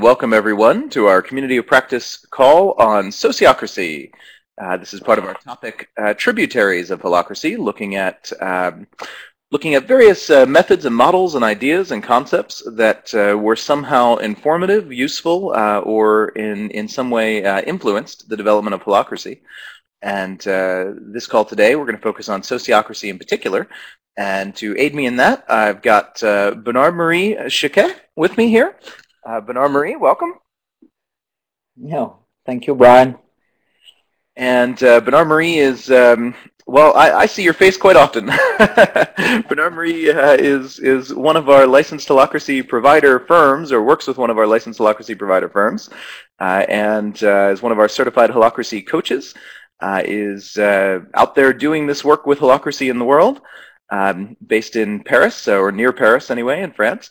Welcome everyone to our Community of Practice call on sociocracy. This is part of our topic, Tributaries of Holacracy, looking at various methods and models and ideas and concepts that were somehow informative, useful, or in some way influenced the development of holacracy. And this call today, we're going to focus on sociocracy in particular. And to aid me in that, I've got Bernard-Marie Chiquet with me here. Bernard-Marie, welcome. No, thank you, Brian. And Bernard-Marie is, well, I see your face quite often. Bernard-Marie is one of our licensed holacracy provider firms, or works with one of our licensed holacracy provider firms, and is one of our certified holacracy coaches, is out there doing this work with holacracy in the world, based in Paris, or near Paris anyway, in France.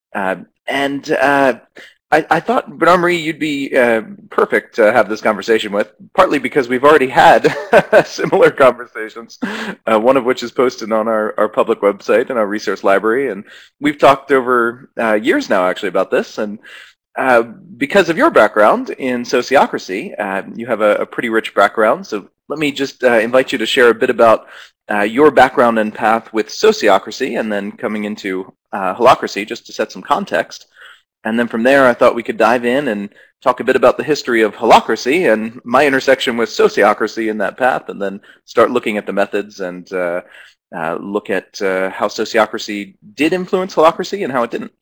I thought, Bernard-Marie, you'd be perfect to have this conversation with, partly because we've already had similar conversations, one of which is posted on our public website and our resource library, and we've talked over years now, actually, about this, and because of your background in sociocracy, you have a pretty rich background, so let me just invite you to share a bit about your background and path with sociocracy, and then coming into holacracy, just to set some context. And then from there, I thought we could dive in and talk a bit about the history of holacracy and my intersection with sociocracy in that path, and then start looking at the methods and look at how sociocracy did influence holacracy and how it didn't.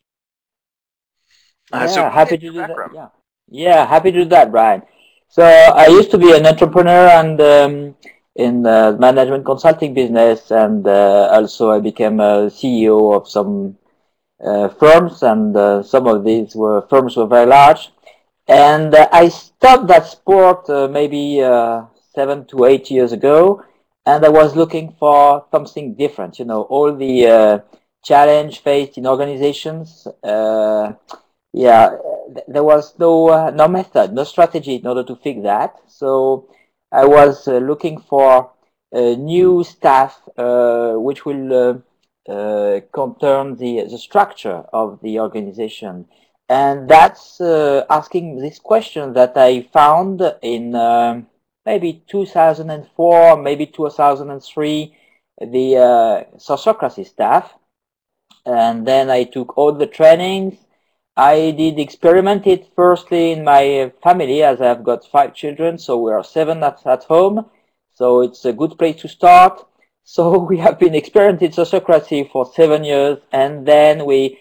So happy to do that. Yeah, happy to do that, Brian. So I used to be an entrepreneur and in the management consulting business, and also I became a CEO of some firms, and some of these firms were very large. And I stopped that sport maybe 7 to 8 years ago, and I was looking for something different. You know, all the challenge faced in organizations. There was no method, no strategy in order to fix that. So I was looking for new staff which will concern the structure of the organization, and that's asking this question that I found in maybe 2004, maybe 2003, the sociocracy staff, and then I took all the trainings. I did experiment it firstly in my family, as I've got 5 children, so we are 7 at home, so it's a good place to start. So we have been experimenting sociocracy for 7 years, and then I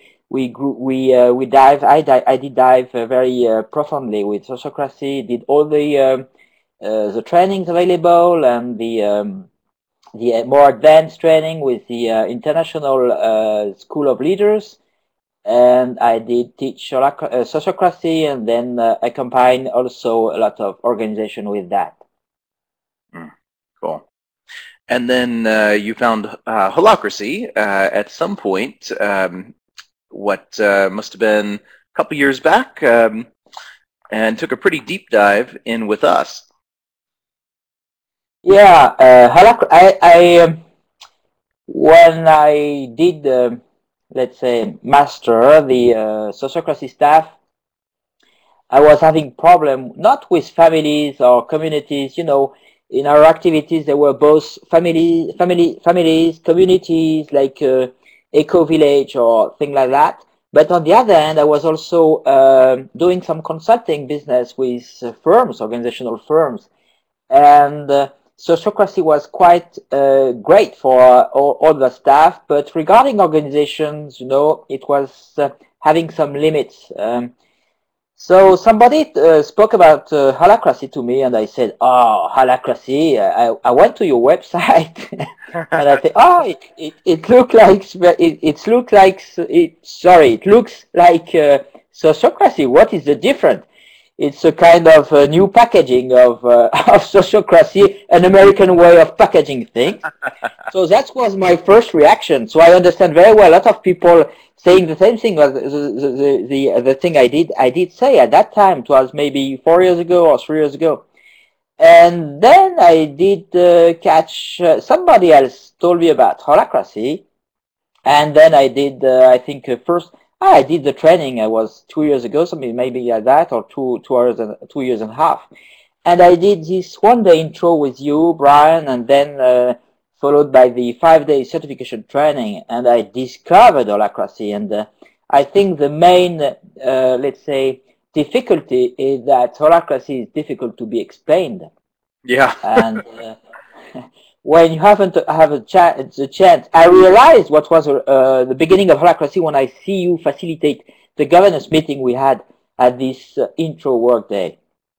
did dive very profoundly with sociocracy. Did all the trainings available, and the more advanced training with the International School of Leaders, and I did teach sociocracy, and then I combined also a lot of organization with that. Cool. And then you found holacracy at some point, what must have been a couple years back, and took a pretty deep dive in with us. Yeah, when I did, let's say, master the sociocracy staff, I was having problem not with families or communities. You know, in our activities, there were both families, communities like Eco Village or things like that. But on the other hand, I was also doing some consulting business with firms, organizational firms, and sociocracy was quite great for all the staff. But regarding organizations, you know, it was having some limits. So somebody spoke about holacracy to me, and I said, "Oh, holacracy!" I went to your website, and I said, "Oh, it looks like sociocracy. What is the difference?" It's a kind of a new packaging of sociocracy, an American way of packaging things. So that was my first reaction. So I understand very well a lot of people saying the same thing as the thing I did say at that time. It was maybe 4 years ago or 3 years ago. And then I did catch somebody else told me about holacracy, and then I did I think first I did the training. I was 2 years ago, something maybe like that, or 2 years and a half. And I did this one-day intro with you, Brian, and then followed by the 5-day certification training. And I discovered Holacracy. And I think the main, let's say, difficulty is that Holacracy is difficult to be explained. Yeah. And when you haven't have the chance, I realized what was the beginning of Holacracy when I see you facilitate the governance meeting we had at this intro workday.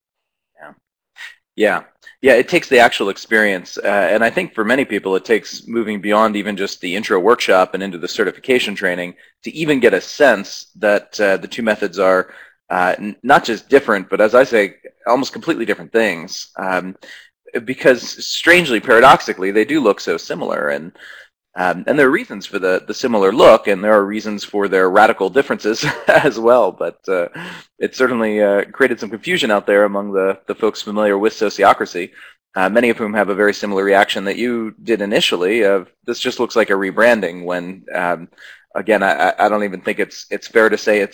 Yeah, it takes the actual experience, and I think for many people it takes moving beyond even just the intro workshop and into the certification training to even get a sense that the two methods are not just different, but as I say, almost completely different things. Because strangely, paradoxically, they do look so similar, and there are reasons for the similar look, and there are reasons for their radical differences as well. But it certainly created some confusion out there among the folks familiar with Sociocracy, many of whom have a very similar reaction that you did initially of this just looks like a rebranding when, again, I don't even think it's fair to say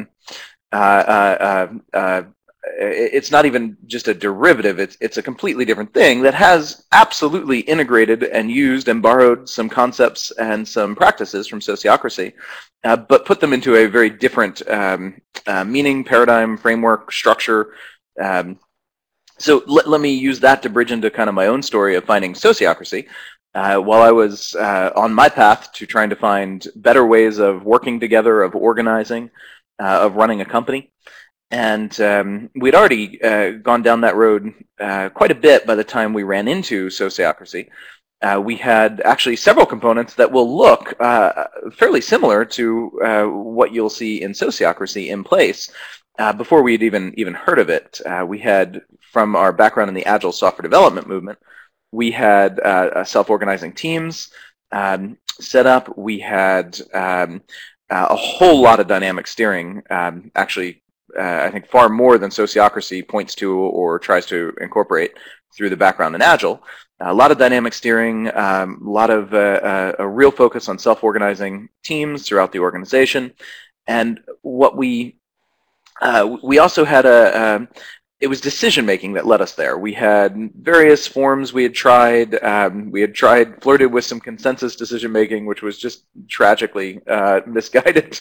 it's not even just a derivative, it's a completely different thing that has absolutely integrated and used and borrowed some concepts and some practices from Sociocracy, but put them into a very different meaning, paradigm, framework, structure. So let me use that to bridge into kind of my own story of finding Sociocracy. While I was on my path to trying to find better ways of working together, of organizing, of running a company, and we'd already gone down that road quite a bit by the time we ran into Sociocracy. We had actually several components that will look fairly similar to what you'll see in Sociocracy in place before we had even heard of it. We had, from our background in the Agile software development movement, we had self-organizing teams set up. We had a whole lot of dynamic steering, actually. I think far more than Sociocracy points to or tries to incorporate through the background in Agile. A lot of dynamic steering, a lot of a real focus on self-organizing teams throughout the organization. And what we also had it was decision-making that led us there. We had various forms we had tried. Flirted with some consensus decision-making, which was just tragically misguided.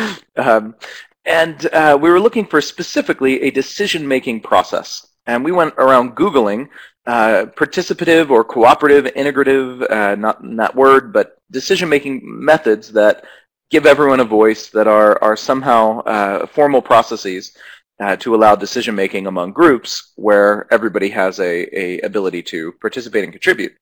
And we were looking for specifically a decision-making process. And we went around Googling participative or cooperative, integrative, not in that word, but decision-making methods that give everyone a voice, that are somehow formal processes to allow decision-making among groups where everybody has a ability to participate and contribute.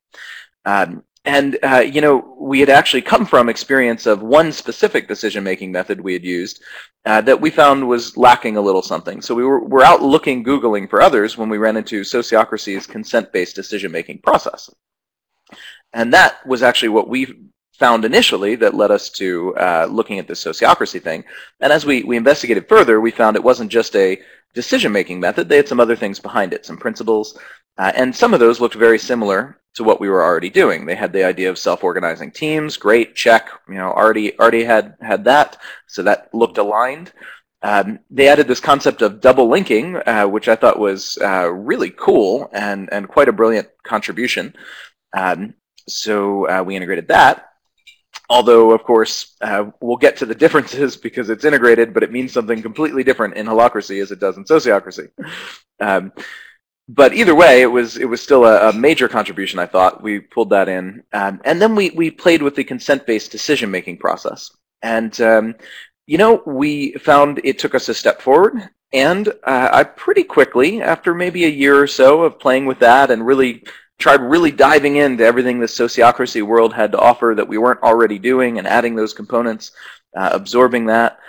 We had actually come from experience of one specific decision-making method we had used that we found was lacking a little something. So we were out looking, Googling for others when we ran into Sociocracy's consent-based decision-making process. And that was actually what we found initially that led us to looking at this Sociocracy thing. And as we investigated further, we found it wasn't just a decision-making method. They had some other things behind it, some principles. And some of those looked very similar to what we were already doing. They had the idea of self-organizing teams. Great, check. Already had that, so that looked aligned. They added this concept of double linking, which I thought was really cool and quite a brilliant contribution. So we integrated that. Although, of course, we'll get to the differences because it's integrated, but it means something completely different in Holacracy as it does in Sociocracy. But either way, it was still a major contribution, I thought. We pulled that in. And then we played with the consent-based decision-making process. And, we found it took us a step forward. And I pretty quickly, after maybe a year or so of playing with that and tried diving into everything the Sociocracy world had to offer that we weren't already doing and adding those components, absorbing that,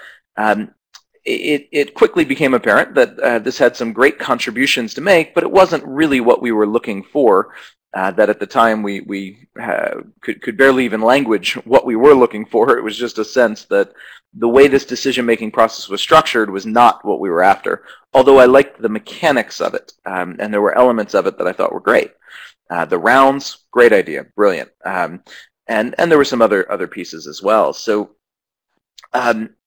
it quickly became apparent that this had some great contributions to make, but it wasn't really what we were looking for. That at the time we could barely even language what we were looking for. It was just a sense that the way this decision-making process was structured was not what we were after, although I liked the mechanics of it, and there were elements of it that I thought were great. The rounds, great idea, brilliant. And there were some other pieces as well. So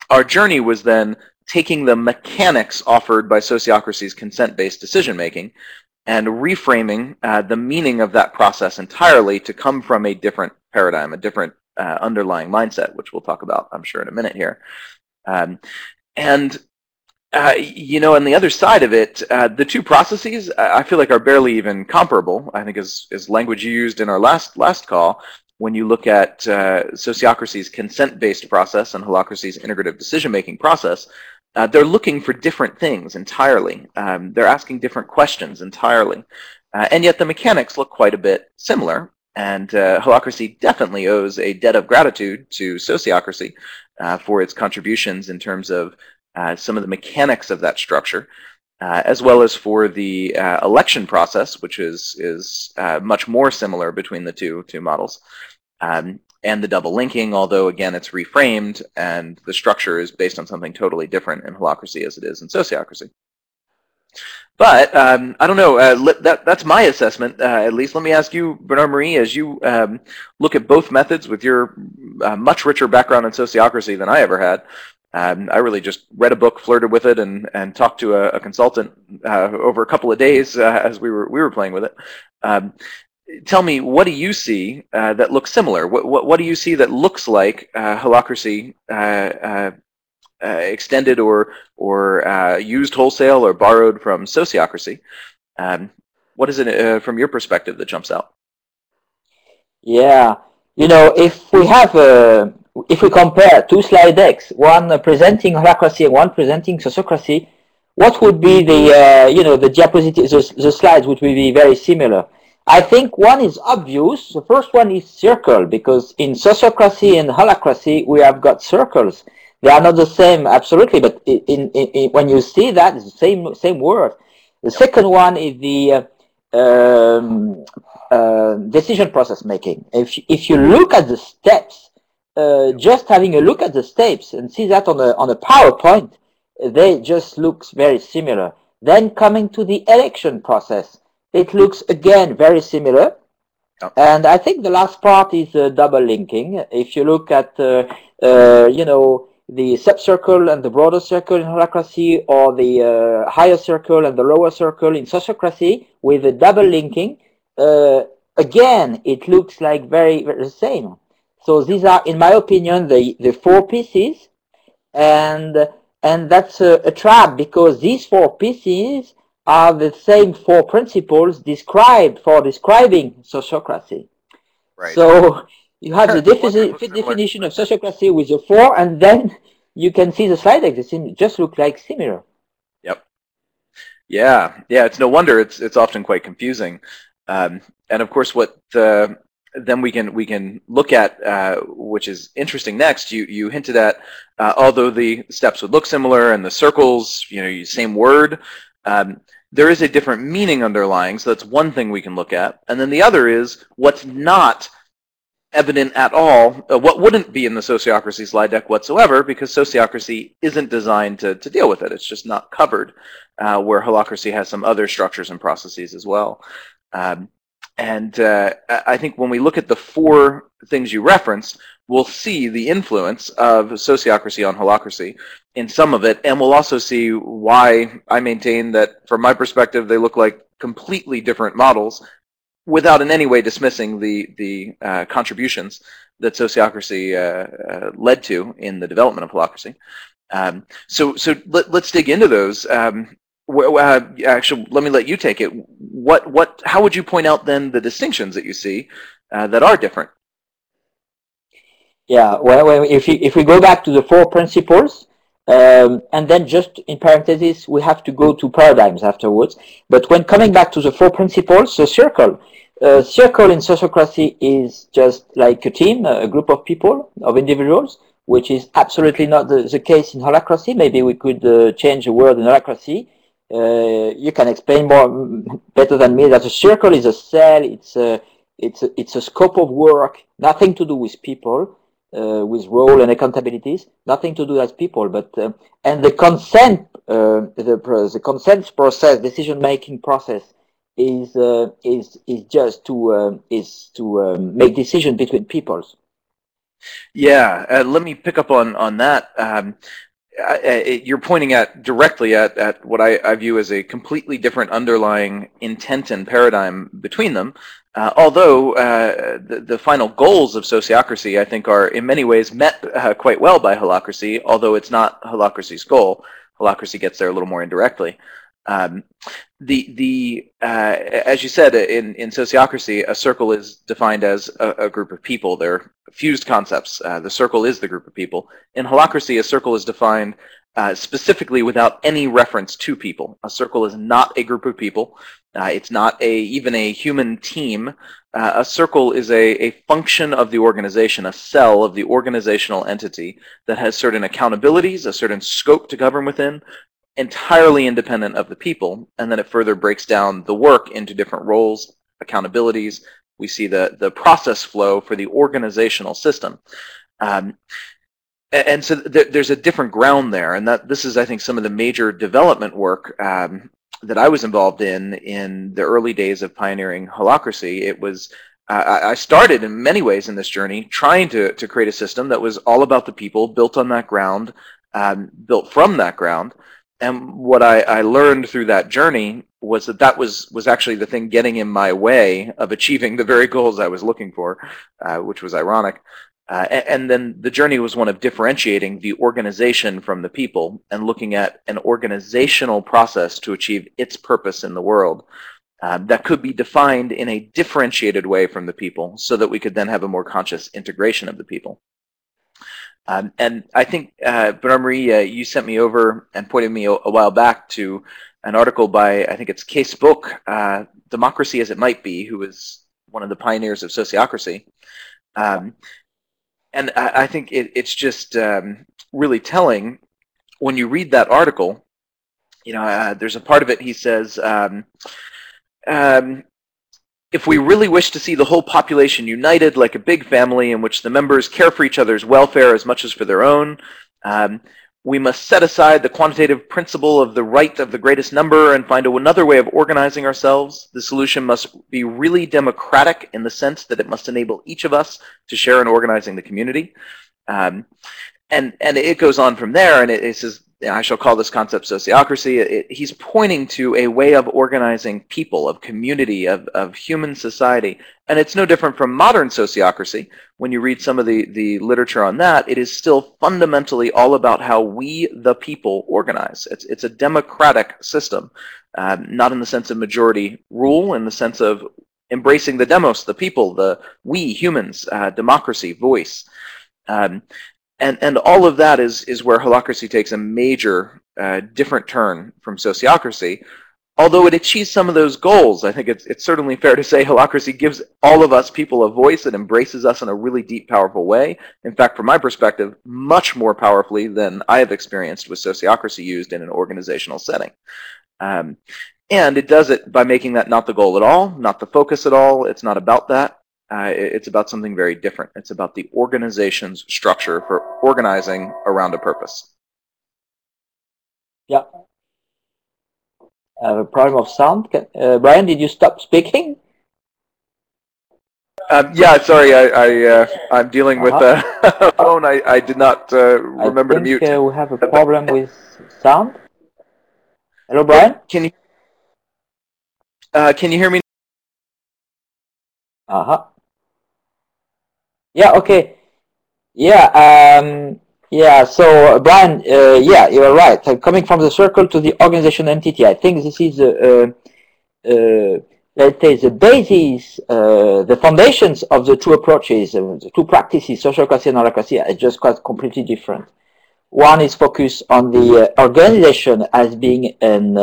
our journey was then taking the mechanics offered by sociocracy's consent-based decision-making and reframing the meaning of that process entirely to come from a different paradigm, a different underlying mindset, which we'll talk about, I'm sure, in a minute here. And on the other side of it, the two processes I feel like are barely even comparable. I think is language you used in our last call. When you look at sociocracy's consent-based process and holacracy's integrative decision-making process, they're looking for different things entirely. They're asking different questions entirely. And yet the mechanics look quite a bit similar. And holacracy definitely owes a debt of gratitude to sociocracy for its contributions in terms of some of the mechanics of that structure, as well as for the election process, which is much more similar between the two models, and the double linking, although again it's reframed and the structure is based on something totally different in holacracy as it is in sociocracy. But I don't know, that's my assessment, at least. Let me ask you, Bernard-Marie, as you look at both methods with your much richer background in sociocracy than I ever had. I really just read a book, flirted with it, and talked to a consultant over a couple of days as we were playing with it. Tell me, what do you see that looks similar? What do you see that looks like holacracy extended or used wholesale or borrowed from sociocracy? What is it from your perspective that jumps out? Yeah, if we compare two slide decks, one presenting holacracy and one presenting sociocracy, what would be the diapositives, the slides would be very similar. I think one is obvious. The first one is circle, because in sociocracy and holacracy we have got circles. They are not the same, absolutely, but when you see that, it's the same word. The second one is the decision process making. If you look at the steps, just having a look at the steps and see that on a PowerPoint, they just looks very similar. Then coming to the election process, it looks again very similar. And I think the last part is double linking. If you look at the sub-circle and the broader circle in holacracy, or the higher circle and the lower circle in sociocracy, with the double linking, again, it looks like very the same. So these are, in my opinion, the four pieces, and that's a trap, because these four pieces are the same four principles describing sociocracy. Right. So you have the definition of sociocracy with the four, and then you can see the slide deck. They just look like similar. Yep. Yeah. It's no wonder it's often quite confusing. And of course, what then we can look at, which is interesting next. You hinted at, although the steps would look similar and the circles, same word, there is a different meaning underlying. So that's one thing we can look at. And then the other is what's not evident at all, what wouldn't be in the sociocracy slide deck whatsoever, because sociocracy isn't designed to deal with it. It's just not covered, where holacracy has some other structures and processes as well. And I think when we look at the four things you referenced, we'll see the influence of sociocracy on holacracy in some of it, and we'll also see why I maintain that, from my perspective, they look like completely different models, without in any way dismissing the contributions that sociocracy led to in the development of holacracy. So let's dig into those. Actually, let me let you take it. How would you point out then the distinctions that you see that are different? Yeah, well, if we go back to the four principles, and then just in parentheses, we have to go to paradigms afterwards. But when coming back to the four principles, the circle in sociocracy is just like a team, a group of people, of individuals, which is absolutely not the case in holacracy. Maybe we could change the word in holacracy. You can explain better than me that a circle is a cell. It's a scope of work, nothing to do with people. With role and accountabilities, nothing to do as people, but and the consent, the consent process, decision-making process, is just to make decisions between peoples. Yeah, let me pick up on that. You're pointing directly at what I view as a completely different underlying intent and paradigm between them. Although the final goals of sociocracy, I think, are in many ways met quite well by holacracy, although it's not holacracy's goal. Holacracy gets there a little more indirectly. Um, as you said, in sociocracy, a circle is defined as a group of people. They're fused concepts. The circle is the group of people. In holacracy, a circle is defined specifically without any reference to people. A circle is not a group of people. It's not even a human team. A circle is a function of the organization, a cell of the organizational entity that has certain accountabilities, a certain scope to govern within, entirely independent of the people, and then it further breaks down the work into different roles, accountabilities. We see the process flow for the organizational system. And so there's a different ground there, and that this is, I think, some of the major development work that I was involved in the early days of pioneering holacracy. It was I started in many ways in this journey trying to create a system that was all about the people, built on that ground, built from that ground. And what I learned through that journey was that was actually the thing getting in my way of achieving the very goals I was looking for, which was ironic. And then the journey was one of differentiating the organization from the people and looking at an organizational process to achieve its purpose in the world that could be defined in a differentiated way from the people so that we could then have a more conscious integration of the people. And I think, Bernard-Marie, you sent me over and pointed me a while back to an article by, I think it's Cees Bok, Democracy as It Might Be, who was one of the pioneers of sociocracy. And I think it's just really telling when you read that article. You know, there's a part of it, he says, if we really wish to see the whole population united like a big family in which the members care for each other's welfare as much as for their own, we must set aside the quantitative principle of the right of the greatest number and find another way of organizing ourselves. The solution must be really democratic in the sense that it must enable each of us to share in organizing the community. And it goes on from there, and it says, I shall call this concept sociocracy. He's pointing to a way of organizing people, of community, of human society. And it's no different from modern sociocracy. When you read some of the literature on that, it is still fundamentally all about how we, the people, organize. It's a democratic system, not in the sense of majority rule, in the sense of embracing the demos, the people, the we, humans, democracy, voice. And all of that is where holacracy takes a major different turn from sociocracy. Although it achieves some of those goals, I think it's certainly fair to say holacracy gives all of us people a voice. It embraces us in a really deep, powerful way. In fact, from my perspective, much more powerfully than I have experienced with sociocracy used in an organizational setting. And it does it by making that not the goal at all, not the focus at all. It's not about that. It's about something very different. It's about the organization's structure for organizing around a purpose. Yeah. A problem of sound. Brian, did you stop speaking? Yeah, sorry, I'm dealing with a phone. I did not remember to mute. I think we have a problem with sound. Hello, Brian? Can you hear me? Yeah, okay. Yeah, yeah, so Brian, yeah, you're right. Coming from the circle to the organization entity, I think this is, let's say, the basis, the foundations of the two approaches, the two practices, sociocracy and holacracy, are just quite completely different. One is focused on the organization as being an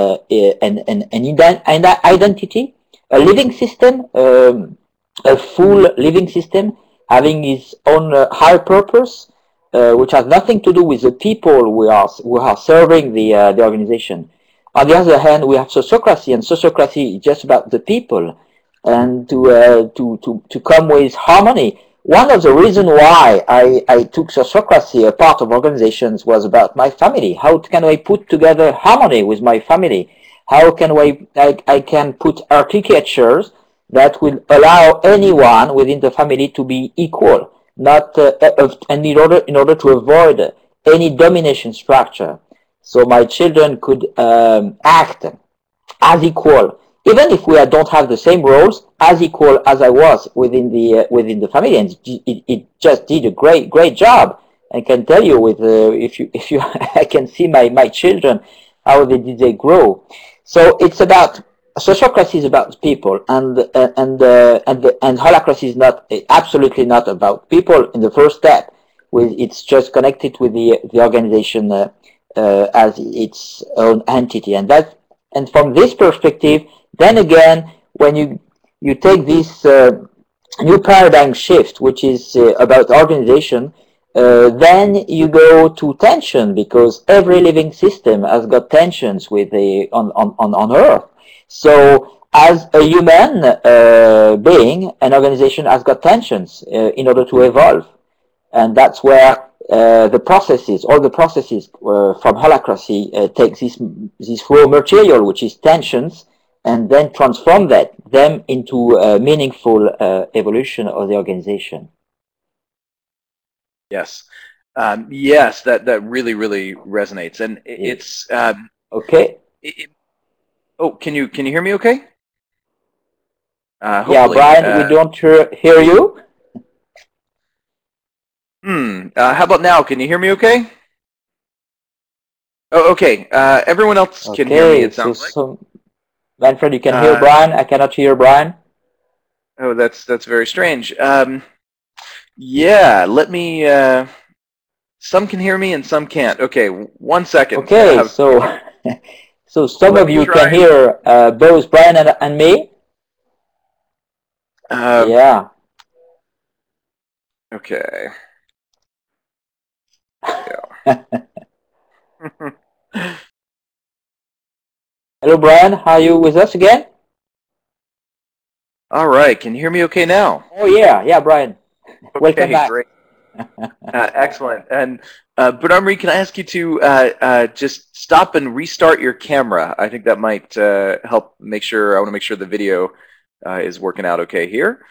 identity, a living system, a full living system, having its own higher purpose, which has nothing to do with the people who are serving the organization. On the other hand, we have sociocracy, and sociocracy is just about the people, and to come with harmony. One of the reasons why I took sociocracy, a part of organizations, was about my family. How can I put together harmony with my family? How can I can put architectures that will allow anyone within the family to be equal? and in order to avoid any domination structure. So my children could act as equal, even if we don't have the same roles, as equal as I was within the family, and it just did a great job. I can tell you, with if you I can see my children, how they grow. So it's about sociocracy is about people, and holacracy is not absolutely not about people in the first step. It's just connected with the organization as its own entity, and from this perspective, then again, when you take this new paradigm shift, which is about organization, then you go to tension, because every living system has got tensions with on Earth. So as a human being, an organization has got tensions in order to evolve. And that's where all the processes from holacracy take this raw material, which is tensions, and then transform them into a meaningful evolution of the organization. Yes. Yes, that really resonates, and it's okay. Oh, can you hear me? Okay. Yeah, Brian, we don't hear you. How about now? Can you hear me? Okay. Oh, okay. Everyone else can hear me. It sounds like. Manfred, you can hear Brian. I cannot hear Brian. Oh, that's very strange. Yeah, let me. Some can hear me and some can't. Okay, 1 second. Okay, so some of you can hear both Brian and me. Yeah. Okay. Yeah. Hello, Brian. Are you with us again? All right. Can you hear me okay now? Oh, yeah, Brian. Okay, welcome back. Great. Excellent. And Bernard-Marie, can I ask you to just stop and restart your camera? I think that might help make sure. I want to make sure the video is working out okay here.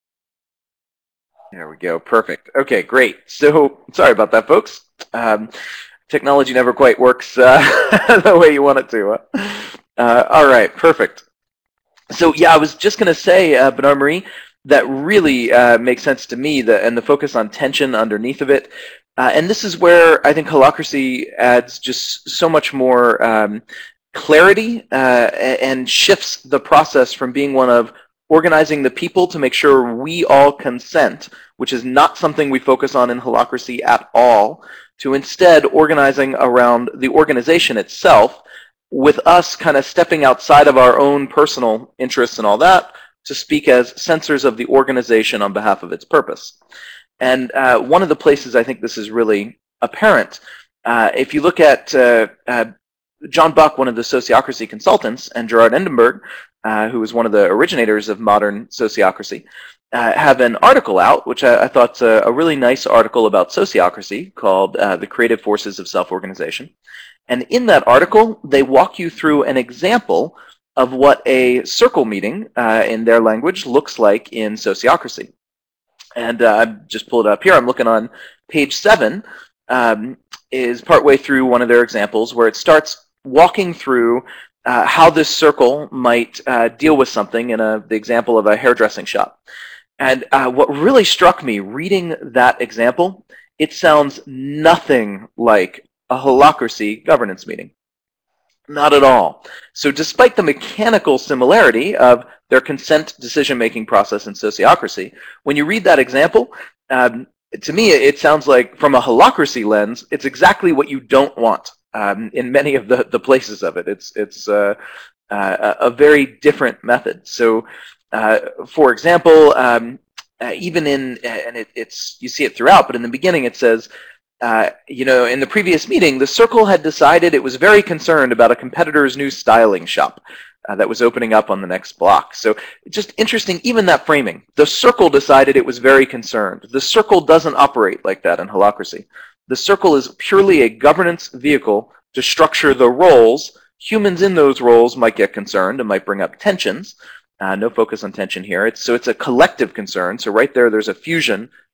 There we go. Perfect. Okay, great. So sorry about that, folks. Technology never quite works the way you want it to. All right, perfect. So yeah, I was just going to say, Bernard-Marie, that really makes sense to me, and the focus on tension underneath of it. And this is where I think holacracy adds just so much more clarity and shifts the process from being one of organizing the people to make sure we all consent, which is not something we focus on in holacracy at all, to instead organizing around the organization itself, with us kind of stepping outside of our own personal interests and all that, to speak as censors of the organization on behalf of its purpose. And one of the places I think this is really apparent, if you look at John Buck, one of the sociocracy consultants, and Gerard Endenberg, who was one of the originators of modern sociocracy, have an article out, which I thought's a really nice article about sociocracy called The Creative Forces of Self-Organization. And in that article, they walk you through an example of what a circle meeting, in their language, looks like in sociocracy. And I just pulled it up here. I'm looking on page 7, is partway through one of their examples, where it starts walking through how this circle might deal with something in the example of a hairdressing shop. And what really struck me reading that example, it sounds nothing like a holacracy governance meeting. Not at all. So despite the mechanical similarity of their consent decision-making process in sociocracy, when you read that example, to me it sounds like, from a holacracy lens, it's exactly what you don't want in many of the places of it. It's a very different method. So for example, even in, and you see it throughout, but in the beginning it says, in the previous meeting, the circle had decided it was very concerned about a competitor's new styling shop that was opening up on the next block. So just interesting, even that framing. The circle decided it was very concerned. The circle doesn't operate like that in holacracy. The circle is purely a governance vehicle to structure the roles. Humans in those roles might get concerned and might bring up tensions. No focus on tension here. So it's a collective concern. So right there's a fusion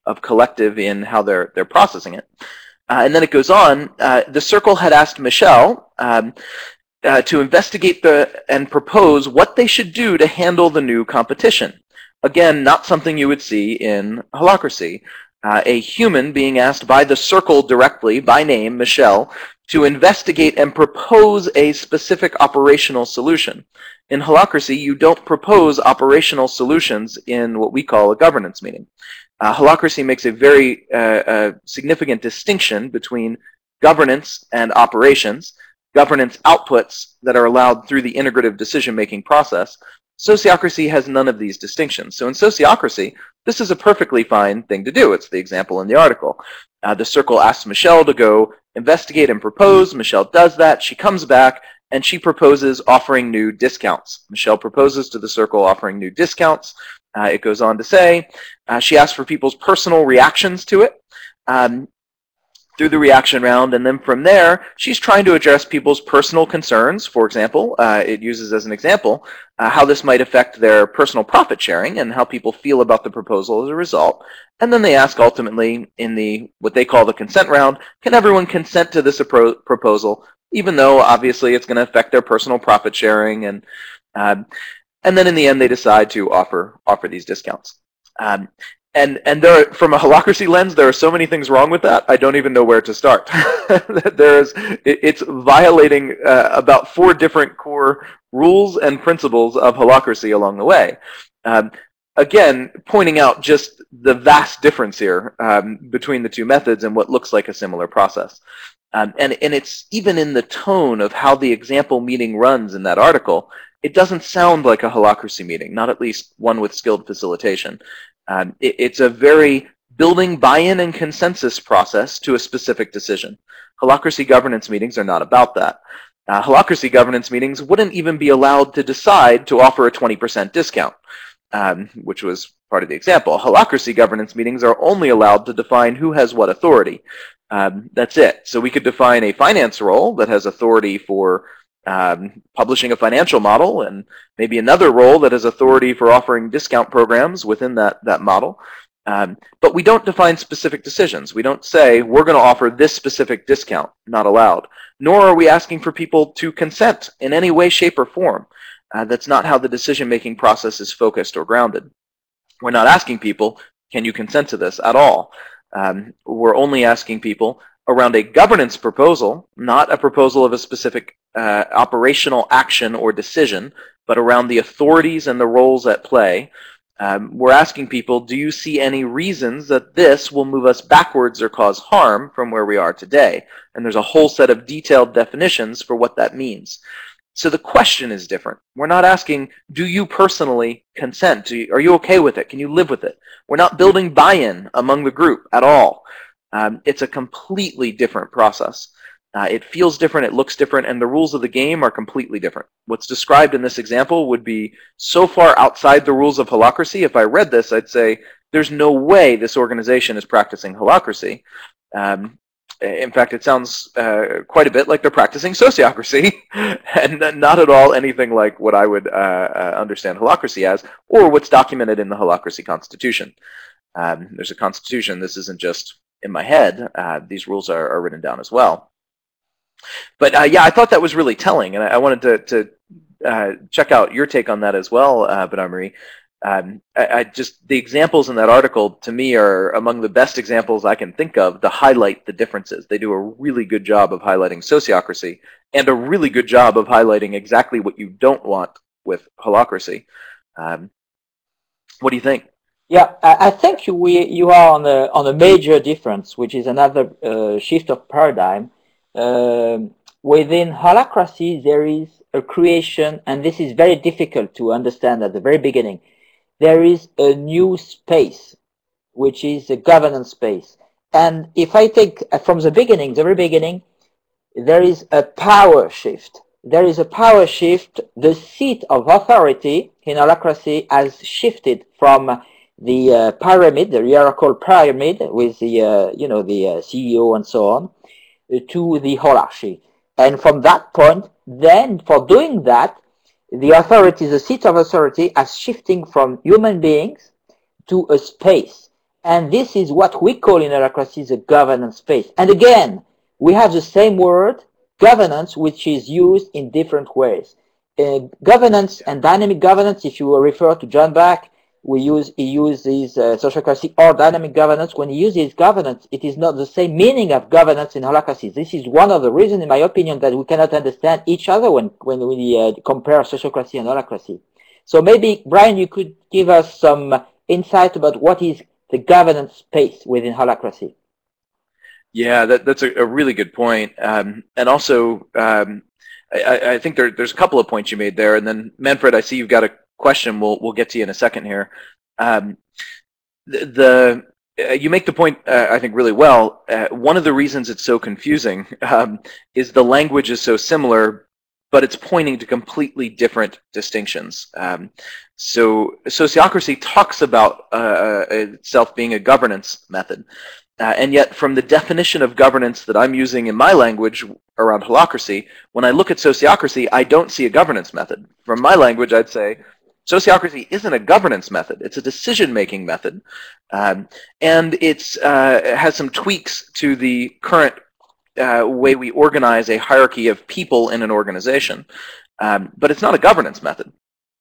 of collective in how they're processing it. And then it goes on. The circle had asked Michel to investigate and propose what they should do to handle the new competition. Again, not something you would see in Holacracy. A human being asked by the circle directly, by name, Michel, to investigate and propose a specific operational solution. In Holacracy, you don't propose operational solutions in what we call a governance meeting. Holacracy makes a very significant distinction between governance and operations, governance outputs that are allowed through the integrative decision-making process. Sociocracy has none of these distinctions. So in Sociocracy, this is a perfectly fine thing to do. It's the example in the article. The circle asks Michel to go investigate and propose. Michel does that. She comes back and she proposes offering new discounts. Michel proposes to the circle offering new discounts. It goes on to say, she asks for people's personal reactions to it through the reaction round, and then from there, she's trying to address people's personal concerns. For example, it uses as an example how this might affect their personal profit sharing and how people feel about the proposal as a result. And then they ask ultimately in the what they call the consent round, can everyone consent to this proposal, even though obviously it's going to affect their personal profit sharing, and then in the end they decide to offer these discounts. And there, from a Holacracy lens, there are so many things wrong with that, I don't even know where to start. It's violating about 4 different core rules and principles of Holacracy along the way. Again, pointing out just the vast difference here between the two methods and what looks like a similar process. And it's even in the tone of how the example meeting runs in that article, it doesn't sound like a Holacracy meeting, not at least one with skilled facilitation. It's a very building buy-in and consensus process to a specific decision. Holacracy governance meetings are not about that. Holacracy governance meetings wouldn't even be allowed to decide to offer a 20% discount, which was part of the example. Holacracy governance meetings are only allowed to define who has what authority. That's it. So we could define a finance role that has authority for publishing a financial model, and maybe another role that has authority for offering discount programs within that model. But we don't define specific decisions. We don't say, we're going to offer this specific discount, not allowed. Nor are we asking for people to consent in any way, shape, or form. That's not how the decision-making process is focused or grounded. We're not asking people, can you consent to this at all? We're only asking people around a governance proposal, not a proposal of a specific operational action or decision, but around the authorities and the roles at play. We're asking people, do you see any reasons that this will move us backwards or cause harm from where we are today? And there's a whole set of detailed definitions for what that means. So the question is different. We're not asking, do you personally consent? Are you okay with it? Can you live with it? We're not building buy-in among the group at all. It's a completely different process. It feels different, it looks different, and the rules of the game are completely different. What's described in this example would be so far outside the rules of Holacracy. If I read this, I'd say, there's no way this organization is practicing Holacracy. In fact, it sounds quite a bit like they're practicing Sociocracy, and not at all anything like what I would understand Holacracy as, or what's documented in the Holacracy Constitution. There's a constitution. This isn't just in my head. These rules are written down as well. But yeah, I thought that was really telling, and I wanted to check out your take on that as well, Bernard-Marie. The examples in that article, to me, are among the best examples I can think of to highlight the differences. They do a really good job of highlighting Sociocracy, and a really good job of highlighting exactly what you don't want with Holacracy. What do you think? Yeah, I think you are on a major difference, which is another shift of paradigm. Within Holacracy, there is a creation, and this is very difficult to understand at the very beginning. There is a new space, which is a governance space. And if I take from the beginning, the very beginning, there is a power shift. There is a power shift. The seat of authority in Holacracy has shifted from the pyramid, the hierarchical pyramid with the the CEO and so on, to the Holarchy. And from that point, then for doing that, the authority, the seat of authority, is shifting from human beings to a space. And this is what we call in holacracy the governance space. And again, we have the same word, governance, which is used in different ways. Governance and dynamic governance, if you refer to John Bach, he uses sociocracy or dynamic governance. When he uses governance, it is not the same meaning of governance in holacracy. This is one of the reasons, in my opinion, that we cannot understand each other when we compare sociocracy and holacracy. So maybe, Brian, you could give us some insight about what is the governance space within holacracy. Yeah, that's a really good point. And also, I think there's a couple of points you made there. And then, Manfred, I see you've got a question. We'll get to you in a second here. You make the point, I think, really well. One of the reasons it's so confusing is the language is so similar, but it's pointing to completely different distinctions. So sociocracy talks about itself being a governance method. And yet, from the definition of governance that I'm using in my language around holacracy, when I look at sociocracy, I don't see a governance method. From my language, I'd say sociocracy isn't a governance method. It's a decision-making method. And it has some tweaks to the current way we organize a hierarchy of people in an organization. But it's not a governance method.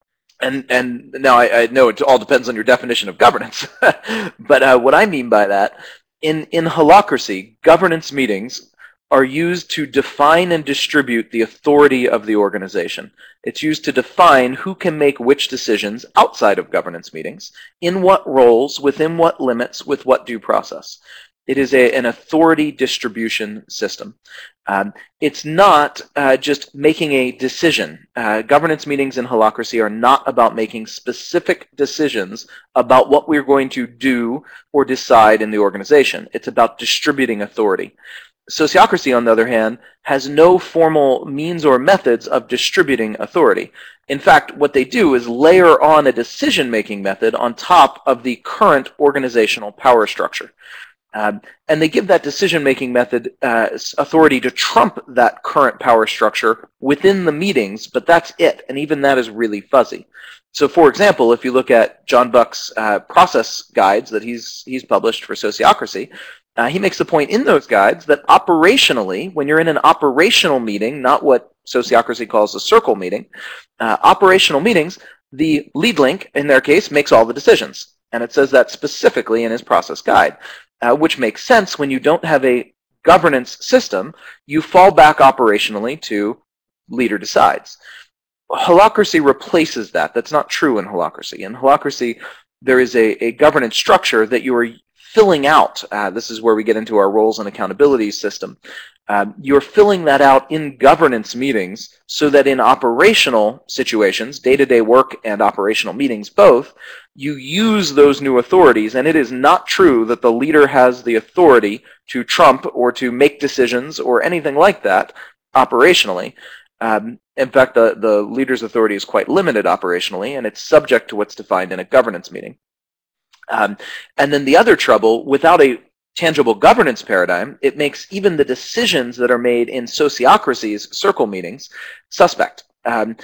And now I know it all depends on your definition of governance. But what I mean by that, in holacracy, governance meetings are used to define and distribute the authority of the organization. It's used to define who can make which decisions outside of governance meetings, in what roles, within what limits, with what due process. It is an authority distribution system. It's not just making a decision. Governance meetings in holacracy are not about making specific decisions about what we're going to do or decide in the organization. It's about distributing authority. Sociocracy, on the other hand, has no formal means or methods of distributing authority. In fact, what they do is layer on a decision-making method on top of the current organizational power structure. And they give that decision-making method authority to trump that current power structure within the meetings, but that's it, and even that is really fuzzy. So, for example, if you look at John Buck's process guides that he's published for sociocracy, he makes the point in those guides that operationally, when you're in an operational meeting, not what sociocracy calls a circle meeting, operational meetings, the lead link, in their case, makes all the decisions. And it says that specifically in his process guide. Which makes sense when you don't have a governance system. You fall back operationally to leader decides. Holacracy replaces that. That's not true in holacracy. In holacracy, there is a governance structure that you are filling out. This is where we get into our roles and accountability system. You're filling that out in governance meetings so that in operational situations, day-to-day work and operational meetings both, you use those new authorities, and it is not true that the leader has the authority to trump or to make decisions or anything like that operationally. In fact, the leader's authority is quite limited operationally, and it's subject to what's defined in a governance meeting. And then the other trouble, without a tangible governance paradigm, it makes even the decisions that are made in sociocracy's circle meetings suspect. And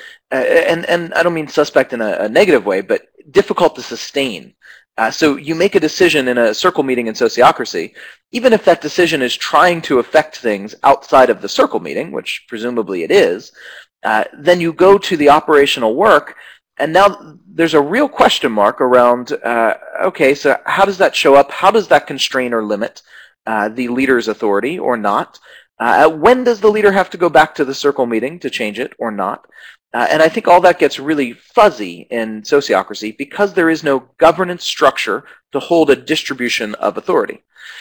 I don't mean suspect in a negative way, but difficult to sustain. So you make a decision in a circle meeting in sociocracy, even if that decision is trying to affect things outside of the circle meeting, which presumably it is, then you go to the operational work, and now there's a real question mark around, okay, so how does that show up? How does that constrain or limit the leader's authority or not? When does the leader have to go back to the circle meeting to change it or not? And I think all that gets really fuzzy in sociocracy because there is no governance structure to hold a distribution of authority.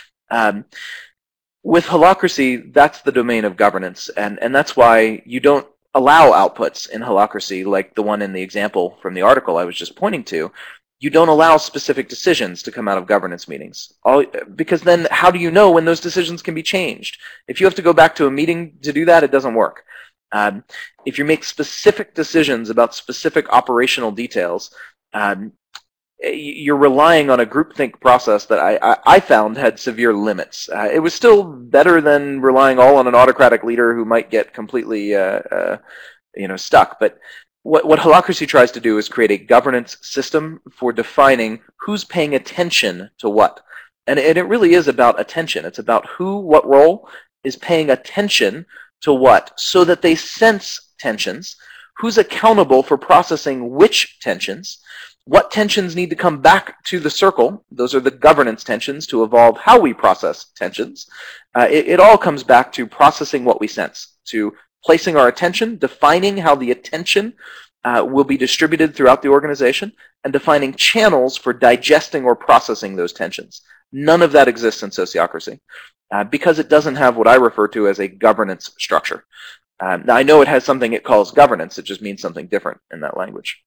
With holacracy, that's the domain of governance, and that's why you don't allow outputs in holacracy like the one in the example from the article I was just pointing to. You don't allow specific decisions to come out of governance meetings, because then how do you know when those decisions can be changed? If you have to go back to a meeting to do that, it doesn't work. If you make specific decisions about specific operational details, you're relying on a groupthink process that I found had severe limits. It was still better than relying all on an autocratic leader who might get completely stuck. But what holacracy tries to do is create a governance system for defining who's paying attention to what. And it really is about attention. It's about who, what role is paying attention to what, so that they sense tensions, who's accountable for processing which tensions, what tensions need to come back to the circle. Those are the governance tensions to evolve how we process tensions. It all comes back to processing what we sense, to placing our attention, defining how the attention will be distributed throughout the organization, and defining channels for digesting or processing those tensions. None of that exists in sociocracy because it doesn't have what I refer to as a governance structure. Now, I know it has something it calls governance. It just means something different in that language.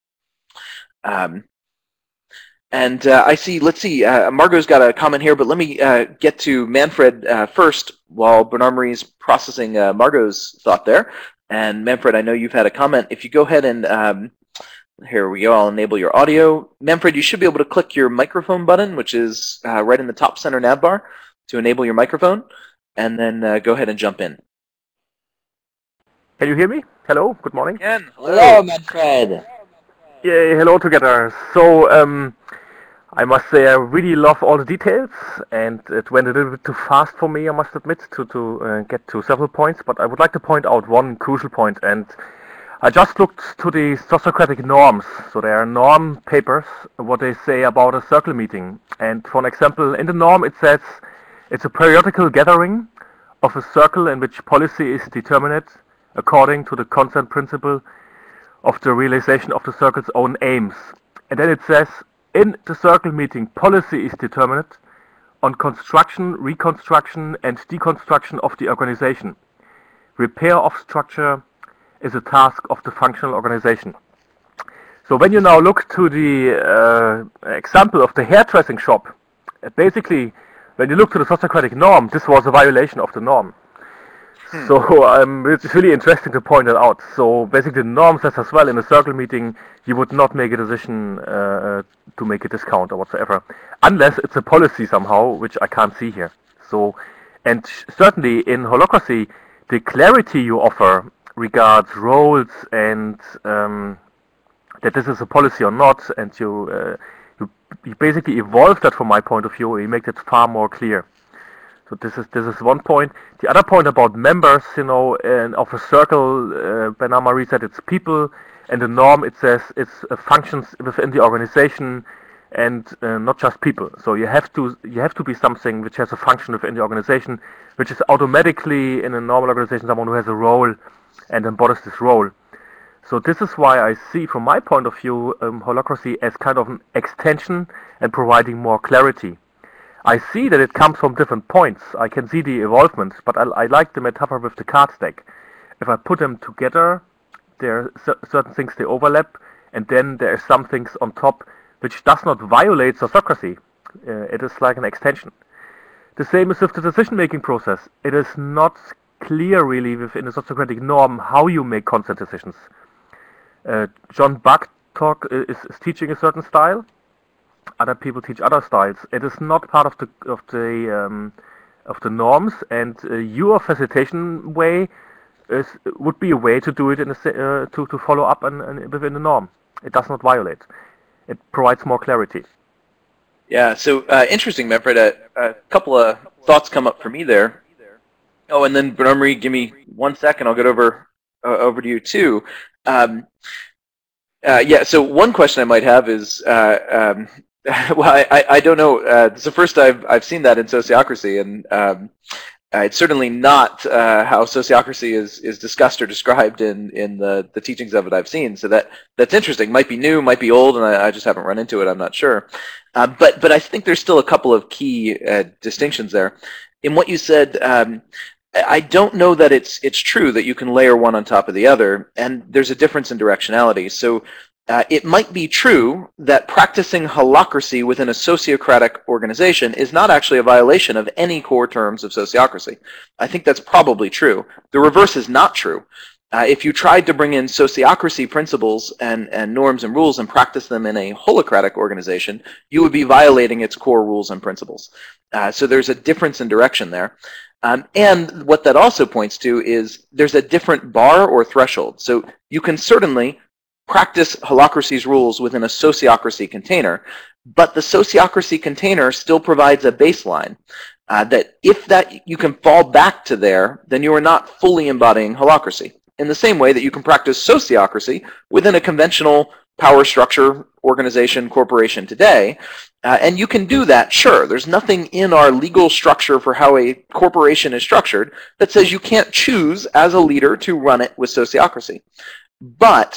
I see, let's see, Margot's got a comment here, but let me get to Manfred first while Bernard-Marie's processing Margot's thought there. And Manfred, I know you've had a comment. If you go ahead and, here we go, I'll enable your audio. Manfred, you should be able to click your microphone button, which is right in the top center nav bar, to enable your microphone, and then go ahead and jump in. Can you hear me? Hello, good morning. Hello, Manfred. Yeah, hello together. So, I must say I really love all the details, and it went a little bit too fast for me, I must admit, to get to several points, but I would like to point out one crucial point, and I just looked to the sociocratic norms. So there are norm papers, what they say about a circle meeting. And for an example, in the norm it says it's a periodical gathering of a circle in which policy is determined according to the consent principle of the realization of the circle's own aims. And then it says, in the circle meeting, policy is determined on construction, reconstruction, and deconstruction of the organization. Repair of structure is a task of the functional organization. So when you now look to the example of the hairdressing shop, basically, when you look to the sociocratic norm, this was a violation of the norm. So it's really interesting to point it out. So basically the norm says as well in a circle meeting you would not make a decision to make a discount or whatsoever, unless it's a policy somehow, which I can't see here. So, and certainly in holacracy, the clarity you offer regards roles and that this is a policy or not, and you basically evolve that from my point of view, you make it far more clear. So this is one point. The other point about members, you know, of a circle, Bernard-Marie said it's people, and the norm it says it's functions within the organization, and not just people. So you have to be something which has a function within the organization, which is automatically in a normal organization someone who has a role and embodies this role. So this is why I see, from my point of view, holacracy as kind of an extension and providing more clarity. I see that it comes from different points. I can see the evolvement, but I like the metaphor with the card stack. If I put them together, there are certain things they overlap, and then there are some things on top which does not violate sociocracy. It is like an extension. The same is with the decision-making process. It is not clear really within the sociocratic norm how you make consent decisions. John Buck is teaching a certain style. Other people teach other styles. It is not part of the norms, and your facilitation way would be a way to do it to follow up within the norm. It does not violate. It provides more clarity. Yeah. So interesting, Manfred. A couple of thoughts come up for me there. Oh, and then Bernard-Marie, give me 1 second. I'll get over to you too. Yeah. So one question I might have is. Well, I don't know. It's the first I've seen that in sociocracy, and it's certainly not how sociocracy is discussed or described in the teachings of it I've seen. So that's interesting. Might be new, might be old, and I just haven't run into it. I'm not sure. But I think there's still a couple of key distinctions there. In what you said, I don't know that it's true that you can layer one on top of the other, and there's a difference in directionality. So. It might be true that practicing holacracy within a sociocratic organization is not actually a violation of any core terms of sociocracy. I think that's probably true. The reverse is not true. If you tried to bring in sociocracy principles and norms and rules and practice them in a holacratic organization, you would be violating its core rules and principles. So there's a difference in direction there. And what that also points to is there's a different bar or threshold. So you can certainly practice holacracy's rules within a sociocracy container, but the sociocracy container still provides a baseline that if that you can fall back to there, then you are not fully embodying holacracy. In the same way that you can practice sociocracy within a conventional power structure, organization, corporation today, and you can do that, sure. There's nothing in our legal structure for how a corporation is structured that says you can't choose as a leader to run it with sociocracy. But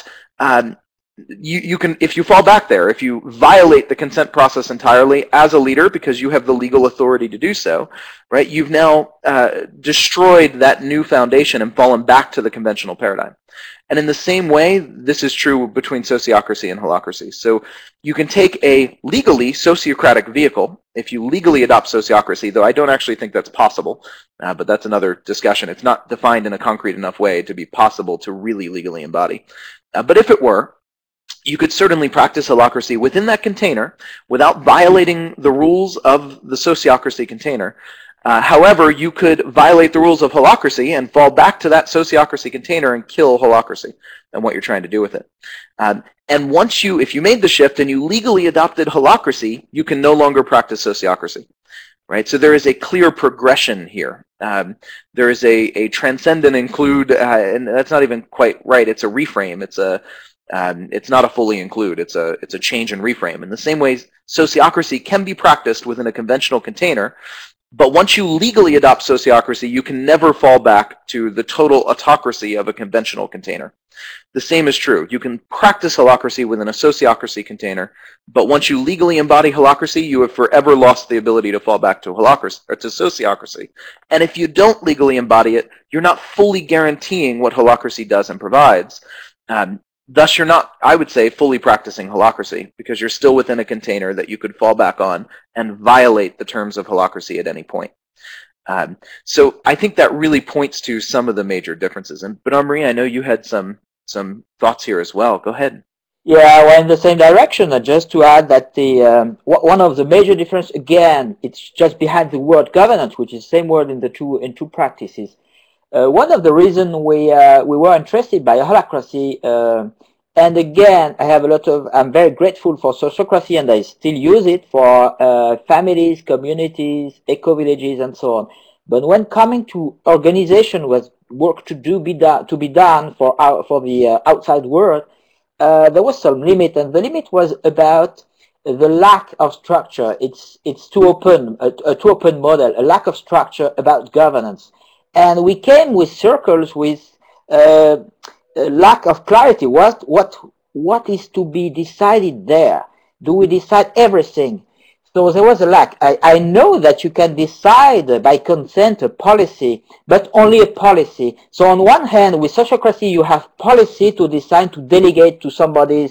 you can, if you fall back there, if you violate the consent process entirely as a leader because you have the legal authority to do so, right? You've now destroyed that new foundation and fallen back to the conventional paradigm. And in the same way, this is true between sociocracy and holacracy. So you can take a legally sociocratic vehicle, if you legally adopt sociocracy, though I don't actually think that's possible, but that's another discussion. It's not defined in a concrete enough way to be possible to really legally embody. But if it were, you could certainly practice holacracy within that container without violating the rules of the sociocracy container. However, you could violate the rules of holacracy and fall back to that sociocracy container and kill holacracy and what you're trying to do with it. And once you, if you made the shift and you legally adopted holacracy, you can no longer practice sociocracy, right? So there is a clear progression here. There is a transcend and include, and that's not even quite right. It's a reframe. It's not a fully include. It's a change and reframe. In the same way, sociocracy can be practiced within a conventional container. But once you legally adopt sociocracy, you can never fall back to the total autocracy of a conventional container. The same is true. You can practice holacracy within a sociocracy container, but once you legally embody holacracy, you have forever lost the ability to fall back to holacracy or to sociocracy. And if you don't legally embody it, you're not fully guaranteeing what holacracy does and provides. Thus, you're not, I would say, fully practicing holacracy because you're still within a container that you could fall back on and violate the terms of holacracy at any point. So I think that really points to some of the major differences. And Benoit-Marie, I know you had some thoughts here as well. Go ahead. Yeah, well, in the same direction. Just to add that the one of the major differences, again, it's just behind the word governance, which is the same word in two practices. One of the reasons we were interested by holacracy, and again, I'm very grateful for sociocracy, and I still use it for families, communities, eco-villages, and so on. But when coming to organization with work to be done for the outside world, there was some limit, and the limit was about the lack of structure. It's too open, a too open model, a lack of structure about governance. And we came with circles with a lack of clarity. What is to be decided there? Do we decide everything? So there was a lack. I know that you can decide by consent a policy, but only a policy. So on one hand, with sociocracy, you have policy to decide to delegate to somebody,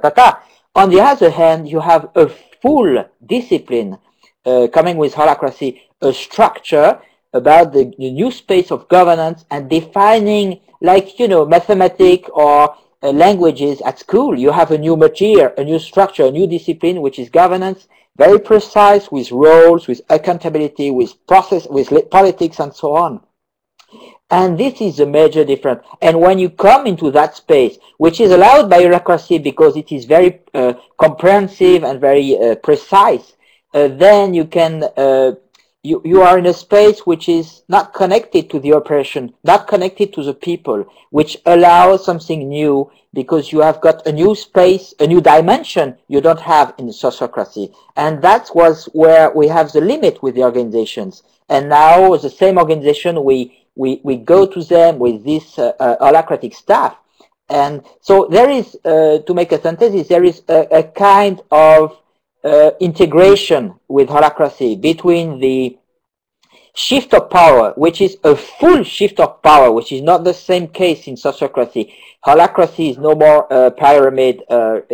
On the other hand, you have a full discipline coming with holacracy, a structure about the new space of governance and defining, like, mathematics or languages at school. You have a new material, a new structure, a new discipline, which is governance, very precise with roles, with accountability, with process, with politics, and so on. And this is a major difference. And when you come into that space, which is allowed by holacracy because it is very comprehensive and very precise, then you can you are in a space which is not connected to the operation, not connected to the people, which allows something new because you have got a new space, a new dimension you don't have in the sociocracy. And that was where we have the limit with the organizations. And now the same organization, we go to them with this holacratic staff. And so there is, to make a synthesis, there is a kind of integration with holacracy between the shift of power, which is a full shift of power, which is not the same case in sociocracy. Holacracy is no more pyramid.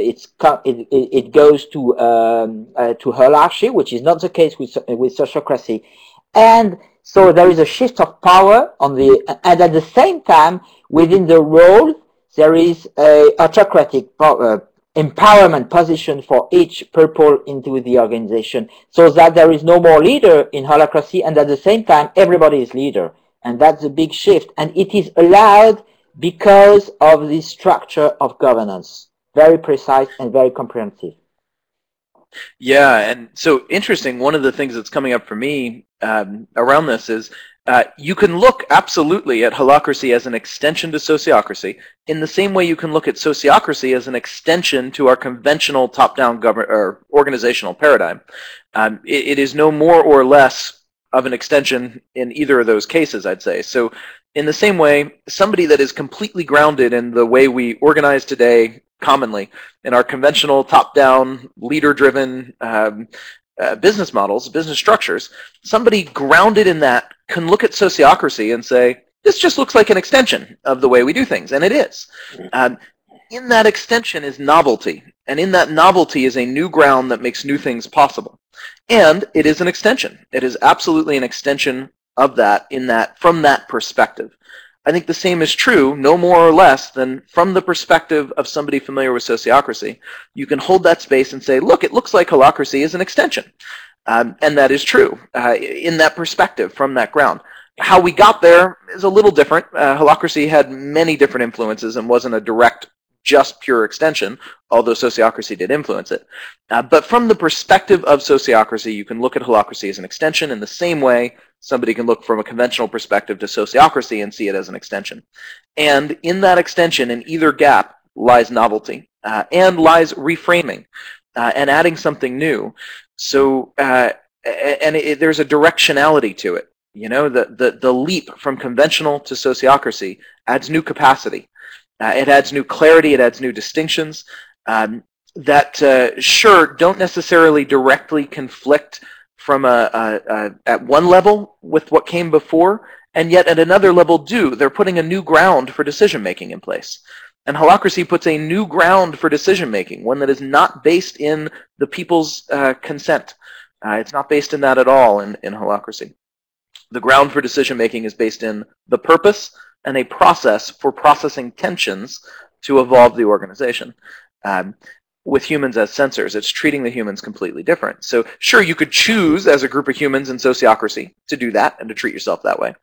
It goes to hierarchy, which is not the case with sociocracy. And so there is a shift of power and at the same time, within the role, there is a autocratic empowerment position for each people into the organization, so that there is no more leader in holacracy, and at the same time everybody is leader. And that's a big shift, and it is allowed because of the structure of governance. very precise and very comprehensive. Yeah, and so interesting. One of the things that's coming up for me around this is you can look absolutely at holacracy as an extension to sociocracy in the same way you can look at sociocracy as an extension to our conventional top-down government or organizational paradigm. It is no more or less of an extension in either of those cases, I'd say. So in the same way, somebody that is completely grounded in the way we organize today commonly in our conventional top-down, leader-driven business models, business structures, somebody grounded in that can look at sociocracy and say, this just looks like an extension of the way we do things, and it is. In that extension is novelty, and in that novelty is a new ground that makes new things possible. And it is an extension. It is absolutely an extension of that, from that perspective. I think the same is true, no more or less, than from the perspective of somebody familiar with sociocracy. You can hold that space and say, look, it looks like holacracy is an extension. And that is true in that perspective, from that ground. How we got there is a little different. Holacracy had many different influences and wasn't a direct, just pure extension, although sociocracy did influence it. But from the perspective of sociocracy, you can look at holacracy as an extension in the same way somebody can look from a conventional perspective to sociocracy and see it as an extension. And in that extension, in either gap, lies novelty and lies reframing and adding something new. So, there's a directionality to it. You know, the leap from conventional to sociocracy adds new capacity. It adds new clarity. It adds new distinctions that, sure, don't necessarily directly conflict from at one level with what came before, and yet at another level do. They're putting a new ground for decision-making in place. And holacracy puts a new ground for decision-making, one that is not based in the people's consent. It's not based in that at all in holacracy. The ground for decision-making is based in the purpose and a process for processing tensions to evolve the organization. With humans as sensors, it's treating the humans completely different. So sure, you could choose as a group of humans in sociocracy to do that and to treat yourself that way.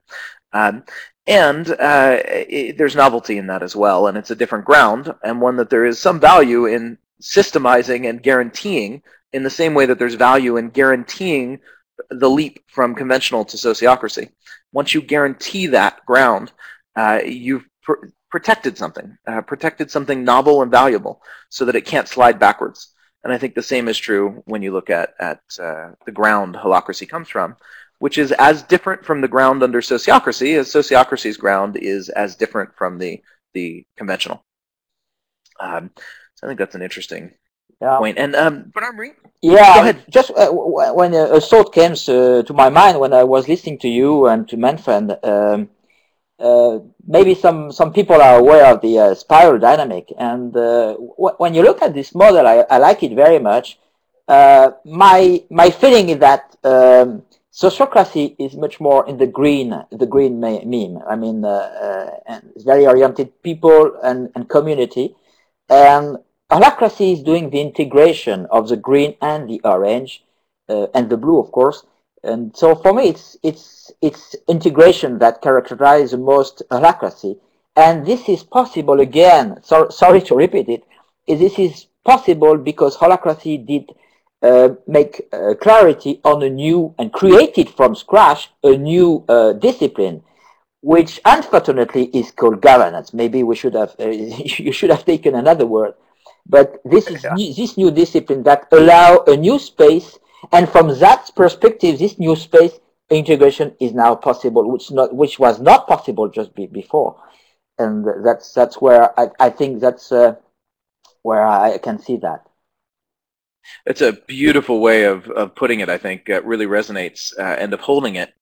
There's novelty in that as well, and it's a different ground, and one that there is some value in systemizing and guaranteeing in the same way that there's value in guaranteeing the leap from conventional to sociocracy. Once you guarantee that ground, you've protected something novel and valuable so that it can't slide backwards. And I think the same is true when you look at the ground holacracy comes from, which is as different from the ground under sociocracy as sociocracy's ground is as different from the conventional. So I think that's an interesting point. And Bernard-Marie? Yeah, go ahead. Just when a thought came to my mind when I was listening to you and to Manfred, maybe some people are aware of the spiral dynamic, and when you look at this model, I like it very much. My feeling is that sociocracy is much more in the green meme. I mean, and it's very oriented people and community, and holacracy is doing the integration of the green and the orange and the blue, of course. And so for me, it's integration that characterizes the most holacracy. And this is possible, again, sorry to repeat it, this is possible because holacracy did make clarity on a new, and created from scratch, a new discipline, which unfortunately is called governance. Maybe we should have, you should have taken another word. But this is this new discipline that allow a new space, and from that perspective, this new space integration is now possible, which was not possible just before, and that's where I think that's where I can see that. It's a beautiful way of putting it. I think it really resonates, and of holding it.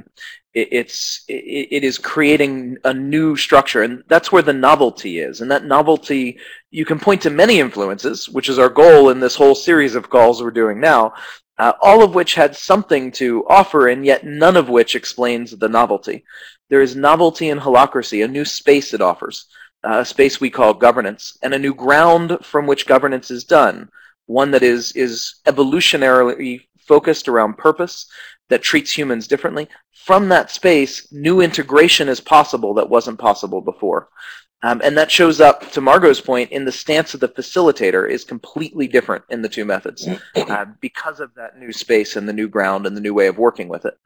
It is creating a new structure, and that's where the novelty is. And that novelty, you can point to many influences, which is our goal in this whole series of calls we're doing now, all of which had something to offer, and yet none of which explains the novelty. There is novelty in holacracy, a new space it offers, a space we call governance, and a new ground from which governance is done, one that is evolutionarily focused around purpose, that treats humans differently. From that space, new integration is possible that wasn't possible before. And that shows up, to Margot's point, in the stance of the facilitator is completely different in the two methods because of that new space and the new ground and the new way of working with it.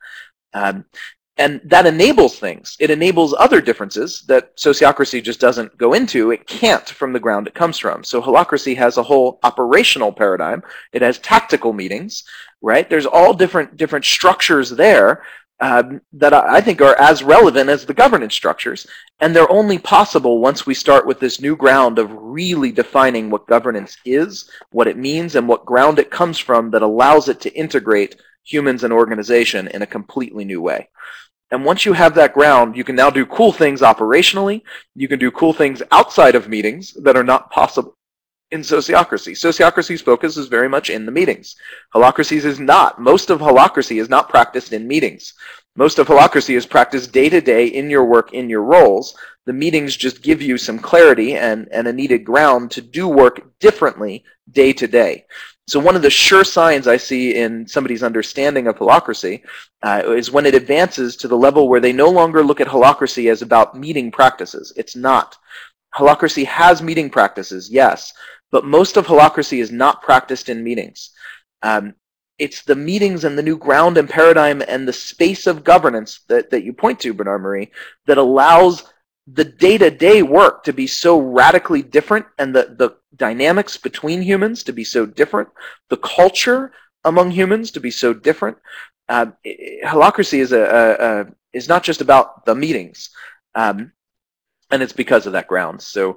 And that enables things. It enables other differences that sociocracy just doesn't go into. It can't from the ground it comes from. So holacracy has a whole operational paradigm. It has tactical meetings, right? There's all different structures there that I think are as relevant as the governance structures. And they're only possible once we start with this new ground of really defining what governance is, what it means, and what ground it comes from that allows it to integrate humans and organization in a completely new way. And once you have that ground, you can now do cool things operationally. You can do cool things outside of meetings that are not possible in sociocracy. Sociocracy's focus is very much in the meetings. Holacracy's is not. Most of holacracy is not practiced in meetings. Most of holacracy is practiced day to day in your work, in your roles. The meetings just give you some clarity and a needed ground to do work differently day to day. So one of the sure signs I see in somebody's understanding of holacracy is when it advances to the level where they no longer look at holacracy as about meeting practices. It's not. Holacracy has meeting practices, yes, but most of holacracy is not practiced in meetings. It's the meetings and the new ground and paradigm and the space of governance that you point to, Bernard-Marie, that allows the day-to-day work to be so radically different and the dynamics between humans to be so different, the culture among humans to be so different. Holacracy is not just about the meetings, and it's because of that ground. So,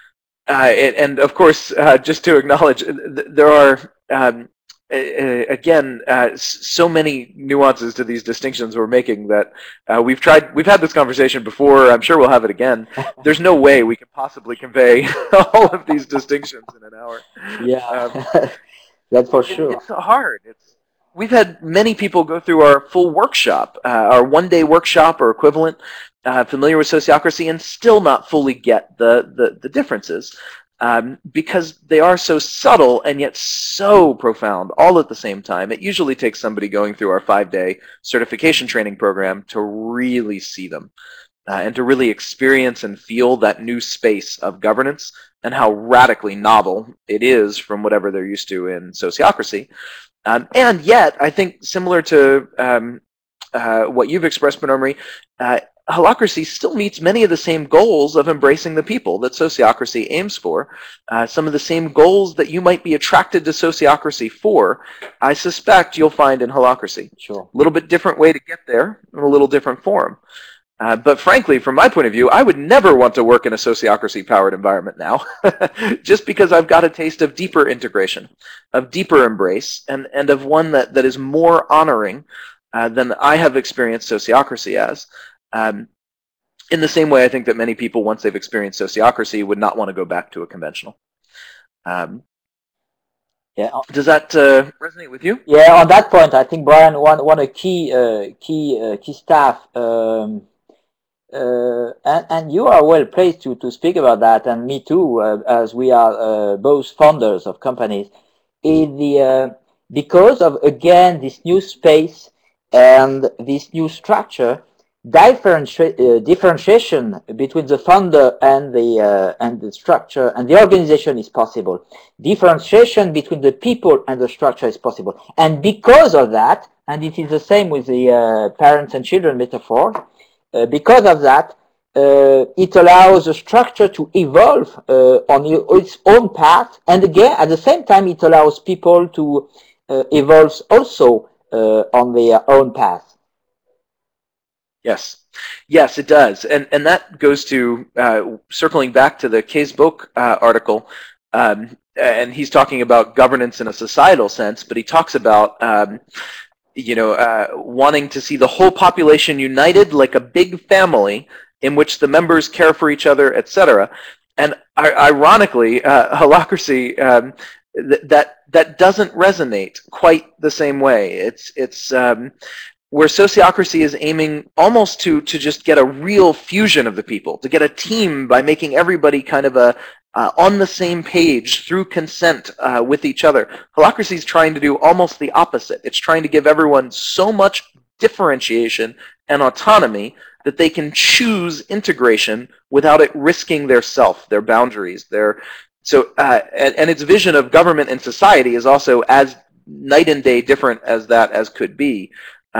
and of course, just to acknowledge, there are again, so many nuances to these distinctions we're making that we've had this conversation before. I'm sure we'll have it again. There's no way we can possibly convey all of these distinctions in an hour. Yeah, that's for sure. It's hard. We've had many people go through our full workshop, our one-day workshop or equivalent, familiar with sociocracy, and still not fully get the differences. Because they are so subtle and yet so profound all at the same time. It usually takes somebody going through our 5-day certification training program to really see them and to really experience and feel that new space of governance and how radically novel it is from whatever they're used to in sociocracy. And yet, I think similar to what you've expressed, Bernard-Marie, holacracy still meets many of the same goals of embracing the people that sociocracy aims for. Some of the same goals that you might be attracted to sociocracy for, I suspect you'll find in holacracy. Sure. A little bit different way to get there, in a little different form. But frankly, from my point of view, I would never want to work in a sociocracy-powered environment now, just because I've got a taste of deeper integration, of deeper embrace, and of one that is more honoring than I have experienced sociocracy as. In the same way, I think that many people, once they've experienced sociocracy, would not want to go back to a conventional. Yeah. Does that resonate with you? Yeah. On that point, I think Brian, one a key staff, and you are well placed to speak about that, and me too, as we are both founders of companies. Is because of again this new space and this new structure. Differentiation between the founder and the structure and the organization is possible. Differentiation between the people and the structure is possible. And because of that, and it is the same with the parents and children metaphor, because of that, it allows the structure to evolve on its own path. And again, at the same time, it allows people to evolve also on their own path. Yes, it does, and that goes to circling back to the Kees Boek article, and he's talking about governance in a societal sense, but he talks about wanting to see the whole population united like a big family in which the members care for each other, etc. And ironically, holacracy that doesn't resonate quite the same way. It's where sociocracy is aiming almost to just get a real fusion of the people, to get a team by making everybody kind of on the same page through consent with each other. Holacracy is trying to do almost the opposite. It's trying to give everyone so much differentiation and autonomy that they can choose integration without it risking their self, their boundaries, and its vision of government and society is also as night and day different as that as could be.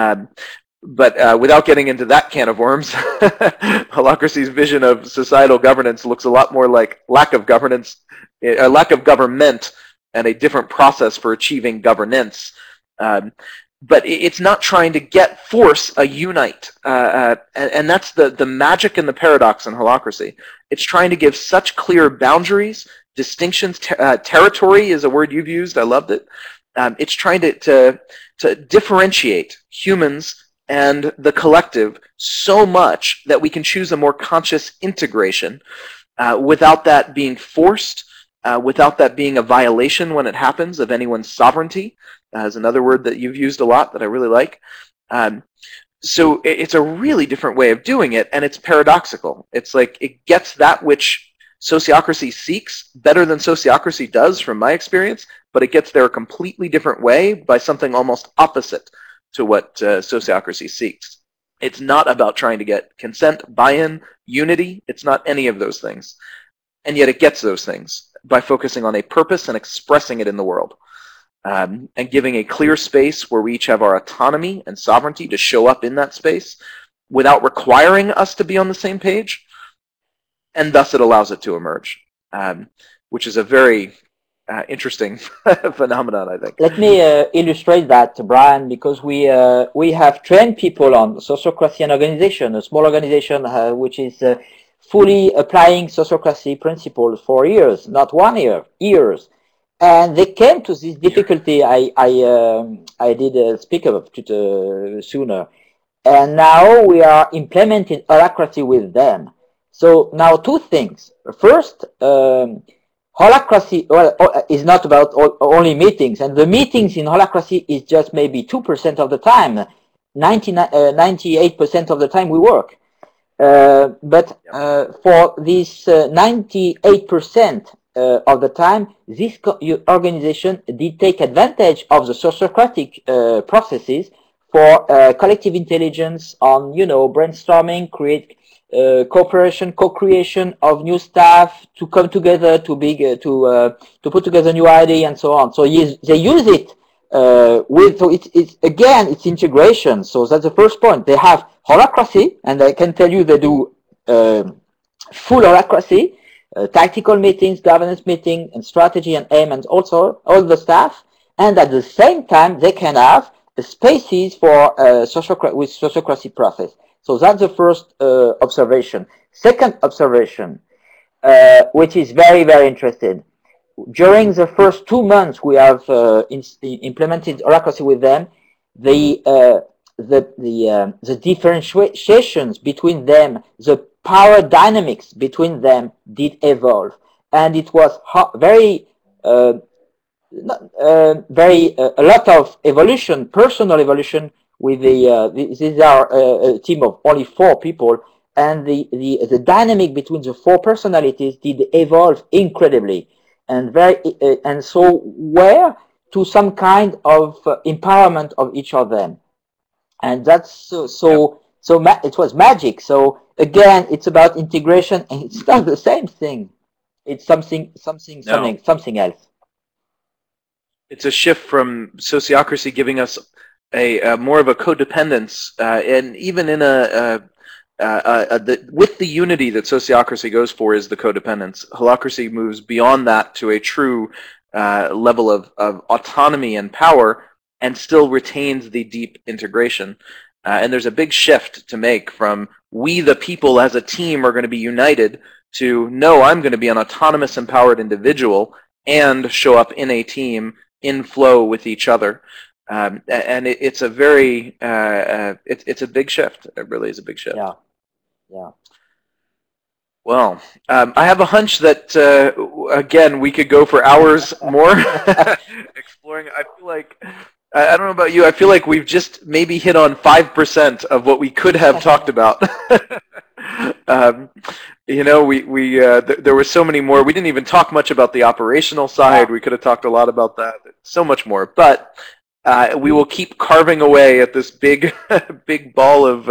But without getting into that can of worms, Holacracy's vision of societal governance looks a lot more like lack of governance, a lack of government, and a different process for achieving governance. But it's not trying to force a unite. And that's the magic and the paradox in Holacracy. It's trying to give such clear boundaries, distinctions. Territory is a word you've used. I loved it. It's trying to differentiate humans and the collective so much that we can choose a more conscious integration without that being forced, without that being a violation when it happens of anyone's sovereignty, is another word that you've used a lot that I really like. So it's a really different way of doing it, and it's paradoxical. It's like it gets that which sociocracy seeks better than sociocracy does, from my experience, but it gets there a completely different way by something almost opposite to what sociocracy seeks. It's not about trying to get consent, buy-in, unity. It's not any of those things. And yet it gets those things by focusing on a purpose and expressing it in the world. And giving a clear space where we each have our autonomy and sovereignty to show up in that space without requiring us to be on the same page. And thus it allows it to emerge, which is a very interesting phenomenon, I think. Let me illustrate that, Brian, because we have trained people on sociocracy and organization, a small organization which is fully applying sociocracy principles for years, not 1 year, years. And they came to this difficulty I did speak about it sooner. And now we are implementing Holacracy with them. So now two things. First, Holacracy is not about only meetings, and the meetings in Holacracy is just maybe 2% of the time. 98% of the time we work. But for this 98% of the time, this organization did take advantage of the sociocratic processes for collective intelligence on, brainstorming, create cooperation, co-creation of new staff to come together to put together new idea and so on. So they use it so it's integration. So that's the first point. They have Holacracy, and I can tell you they do full Holacracy, tactical meetings, governance meeting, and strategy and aim, and also all the staff. And at the same time, they can have spaces for with sociocracy process. So that's the first observation. Second observation, which is very, very interesting. During the first 2 months we have implemented Holacracy with them, the differentiations between them, the power dynamics between them did evolve, and it was a lot of evolution, personal evolution. With these are a team of only 4 people, and the dynamic between the 4 personalities did evolve incredibly, and so were to some kind of empowerment of each of them, and that's it was magic. So again, it's about integration, and it's not the same thing. It's something else. It's a shift from sociocracy giving us a more of a codependence, and even in with the unity that sociocracy goes for is the codependence. Holacracy moves beyond that to a true level of autonomy and power, and still retains the deep integration. And there's a big shift to make from we the people as a team are going to be united to no, I'm going to be an autonomous, empowered individual and show up in a team in flow with each other. And it's a very it's a big shift. It really is a big shift. Yeah. Well, I have a hunch that again we could go for hours more exploring. I feel like I don't know about you. I feel like we've just maybe hit on 5% of what we could have talked about. There were so many more. We didn't even talk much about the operational side. We could have talked a lot about that. So much more, but. we will keep carving away at this big, big ball of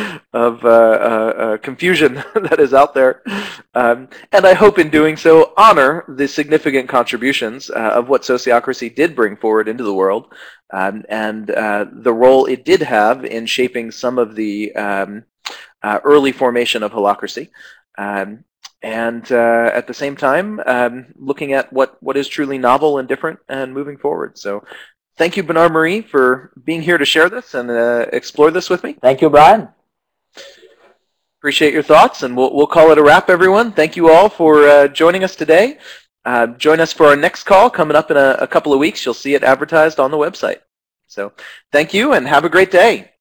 confusion that is out there, and I hope in doing so honor the significant contributions of what sociocracy did bring forward into the world, and the role it did have in shaping some of the early formation of holacracy. And at the same time, looking at what is truly novel and different and moving forward. So thank you, Bernard-Marie, for being here to share this and explore this with me. Thank you, Brian. Appreciate your thoughts, and we'll call it a wrap, everyone. Thank you all for joining us today. Join us for our next call coming up in a couple of weeks. You'll see it advertised on the website. So thank you, and have a great day.